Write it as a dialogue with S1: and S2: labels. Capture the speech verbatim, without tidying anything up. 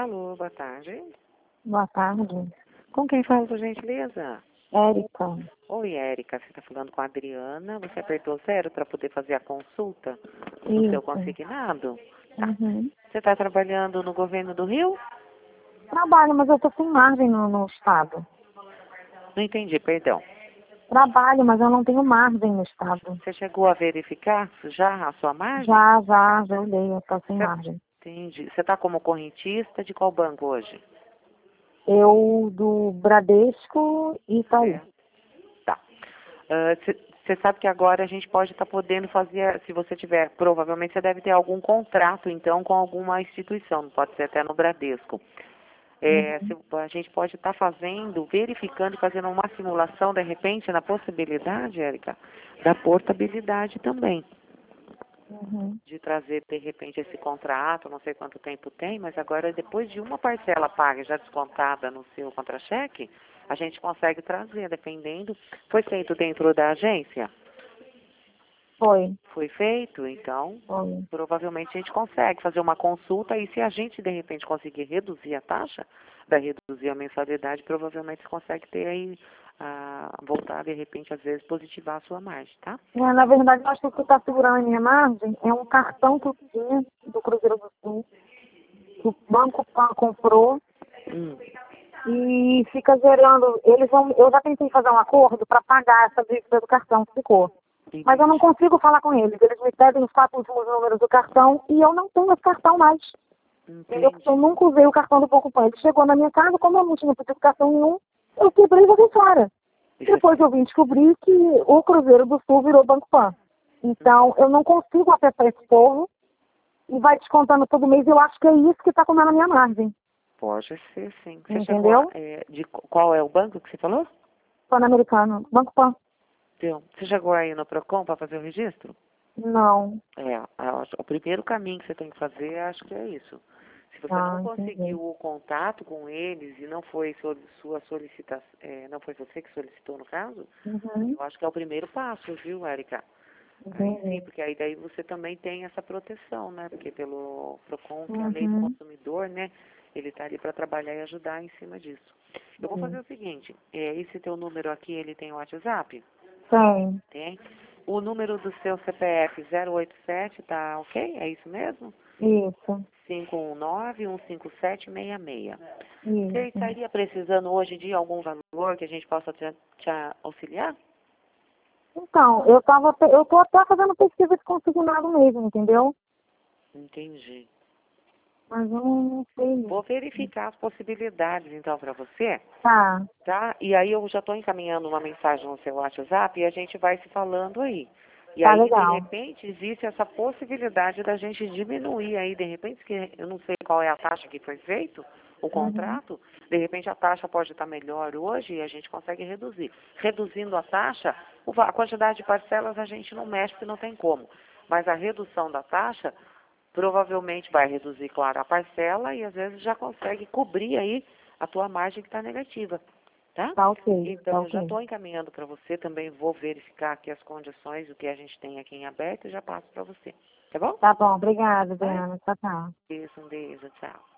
S1: Alô, boa tarde.
S2: Boa tarde.
S1: Com quem falo, por gentileza?
S2: Érica.
S1: Oi, Érica, você está falando com a Adriana. Você apertou zero para poder fazer a consulta no
S2: Isso.
S1: seu consignado? Tá.
S2: Uhum.
S1: Você está trabalhando no governo do Rio?
S2: Trabalho, mas eu tô sem margem no, no estado.
S1: Não entendi, perdão.
S2: Trabalho, mas eu não tenho margem no estado.
S1: Você chegou a verificar já a sua margem?
S2: Já, já, já olhei, eu tô sem
S1: Você...
S2: margem.
S1: Entendi. Você está como correntista de qual banco hoje?
S2: Eu do Bradesco e Itaú.
S1: É. Tá. Você sabe que agora a gente pode estar podendo fazer, se você tiver, provavelmente você deve ter algum contrato, então, com alguma instituição, pode ser até no Bradesco. É,
S2: Uhum.
S1: se, a gente pode estar fazendo, verificando e fazendo uma simulação, de repente, na possibilidade, Érica, da portabilidade também.
S2: Uhum.
S1: De trazer, de repente, esse contrato, não sei quanto tempo tem, mas agora, depois de uma parcela paga já descontada no seu contra-cheque, a gente consegue trazer, dependendo. Foi feito dentro da agência?
S2: Foi.
S1: Foi feito, então,
S2: Foi.
S1: provavelmente a gente consegue fazer uma consulta e se a gente, de repente, conseguir reduzir a taxa, vai reduzir a mensalidade, provavelmente você consegue ter aí, a, voltar, de repente, às vezes, positivar a sua margem, tá?
S2: É, na verdade, eu acho que o que está segurando a minha margem é um cartão que eu tinha do Cruzeiro do Sul, que o Banco Pan comprou
S1: Hum,
S2: e fica gerando. Eles vão, eu já tentei fazer um acordo para pagar essa dívida do cartão que ficou. Mas eu não
S1: entendi.
S2: consigo falar com eles. Eles me pedem os quatro últimos números do cartão e eu não tenho esse cartão mais. Entendeu? Porque eu
S1: Entendi.
S2: nunca usei o cartão do Banco Pan. Ele chegou na minha casa, como eu não tinha pedido cartão nenhum, eu quebrei e joguei fora.
S1: Isso
S2: Depois eu vim descobrir que o Cruzeiro do Sul virou Banco Pan. Então, eu não consigo acessar esse povo e vai descontando todo mês. Eu acho que é isso que está comendo a minha margem.
S1: pode ser, sim. Você chegou a,
S2: Entendeu?
S1: é, de qu- qual é o banco que você falou?
S2: Pan-Americano. Banco Pan.
S1: Deu. Você chegou aí no Procon para fazer o registro?
S2: Não.
S1: É, a- o primeiro caminho que você tem que fazer, acho que é isso. Se você não
S2: Ah, entendi.
S1: conseguiu o contato com eles e não foi so- sua solicitação, é, não foi você que solicitou no caso,
S2: Uhum.
S1: eu acho que é o primeiro passo, viu, Érica? Aí sim,
S2: Entendi.
S1: porque aí daí você também tem essa proteção, né? Porque pelo Procon, que é a lei do
S2: Uhum.
S1: consumidor, né? Ele está ali para trabalhar e ajudar em cima disso. Eu vou fazer
S2: Sim.
S1: o seguinte, é, esse teu número aqui, ele tem o WhatsApp?
S2: Tem.
S1: Tem. O número do seu C P F zero oito sete, tá ok? É isso mesmo?
S2: Isso.
S1: cinco um nove, um cinco sete, seis seis. Você
S2: Isso.
S1: estaria precisando hoje de algum valor que a gente possa te, te auxiliar?
S2: Então, eu tava, eu tô até fazendo pesquisa de consignado mesmo, entendeu?
S1: Entendi.
S2: Mas eu não, não
S1: Vou
S2: sei.
S1: verificar as possibilidades, então, para você,
S2: Tá,
S1: tá? E aí eu já estou encaminhando uma mensagem no seu WhatsApp e a gente vai se falando aí. E
S2: tá
S1: aí, de
S2: legal.
S1: repente, existe essa possibilidade da gente diminuir aí, de repente, que eu não sei qual é a taxa que foi feito, o
S2: Uhum.
S1: contrato, de repente a taxa pode estar melhor hoje e a gente consegue reduzir. Reduzindo a taxa, o va- a quantidade de parcelas a gente não mexe porque não tem como. Mas a redução da taxa provavelmente vai reduzir, claro, a parcela e às vezes já consegue cobrir aí a tua margem que está negativa, tá?
S2: Tá ok,
S1: Então,
S2: tá
S1: eu já
S2: ok.
S1: estou encaminhando para você, também vou verificar aqui as condições, o que a gente tem aqui em aberto e já passo para você, tá bom?
S2: Tá bom, obrigada,
S1: Vai?
S2: Diana. Tchau, tchau.
S1: Isso, um beijo, tchau.